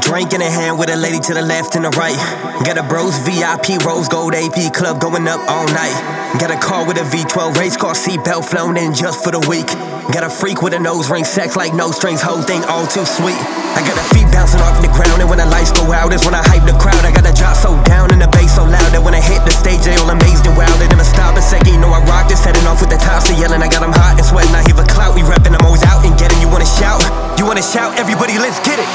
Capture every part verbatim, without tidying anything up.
Drink in a hand with a lady to the left and the right. Got a bros V I P rose gold A P club going up all night. Got a car with a V twelve race car seatbelt flown in just for the week. Got a freak with a nose ring, sex like no strings, whole thing all too sweet. I got the feet bouncing off the ground, and when the lights go out is when I hype the crowd. I got the drop so down and the bass so loud that when I hit the stage they all amazed and wild. They never stop a second, you know I rock this. Heading off with the tops, they yelling, I got them hot and sweating. I hear the clout, we reppin', I'm always out and getting. You wanna shout? You wanna shout? Everybody, let's get it.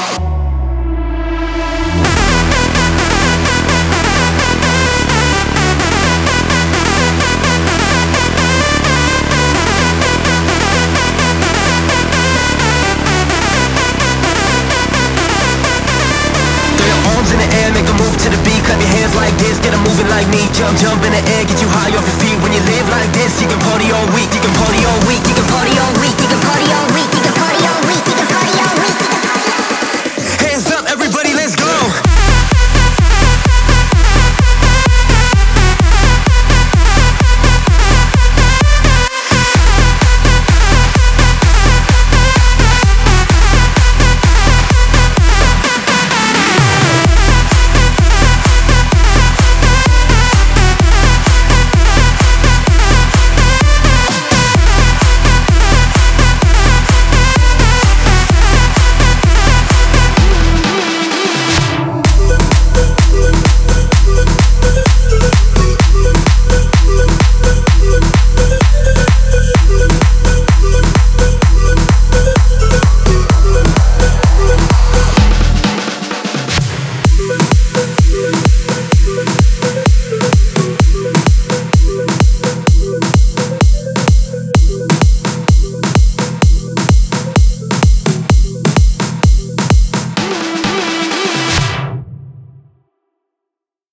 In the air, make a move to the beat, clap your hands like this, get them moving like me. Jump, jump in the air, get you high off your feet. When you live like this, you can party all week, you can party all week, you can party all week, you can party all week, you can party all week, you can party all week.